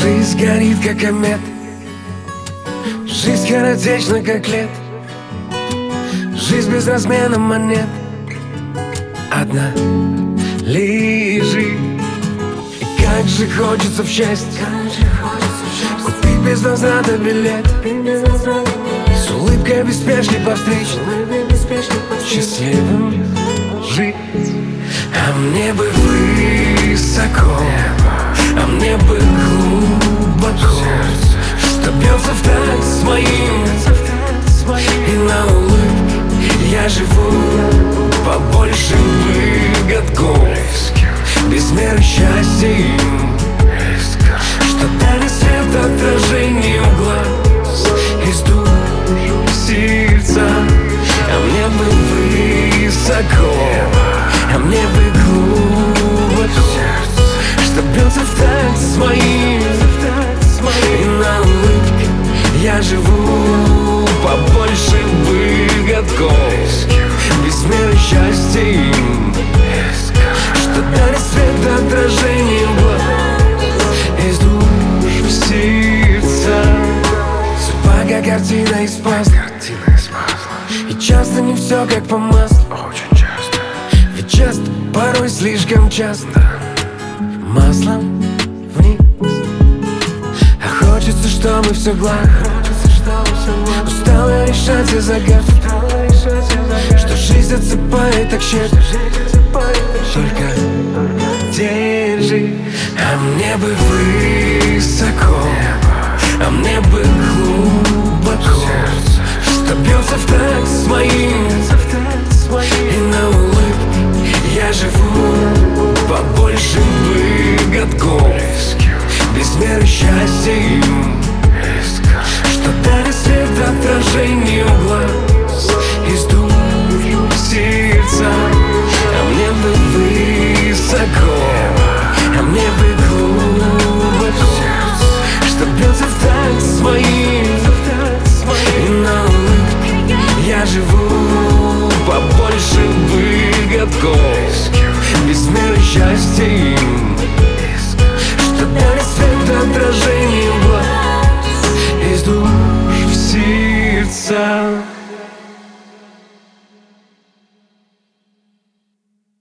Жизнь горит, как комет, жизнь скоротечна, как лет. Жизнь без размена монет, одна лежит. И как же хочется в счастье купить без возврата билет, с улыбкой без спешки по встрече счастливым жить. А мне бы высоко, а мне бы глубоко, что бьется в такт с моим. И на улыбке я живу побольше бы годков, без меры счастья им, что дали свет отражением глаз из душ сердца. А мне бы высоко, а мне бы глубоко, что бьется в такт с моим. И на улыбке я живу побольше бы годков, без меры счастья им, что дарит свет отражением глаз из душ в сердца. Судьба как картина из пазла, и часто не все как по маслу. Очень часто. Ведь часто, порой слишком часто маслом вниз. А хочется, чтобы все гладко. Устал я решать все загадки, что жизнь отсыпает так щедро. Только держи. А мне бы высоко, а мне бы глубоко, что бьется в такт с моим. И на улыбке я живу побольше бы годков, без меры счастья им,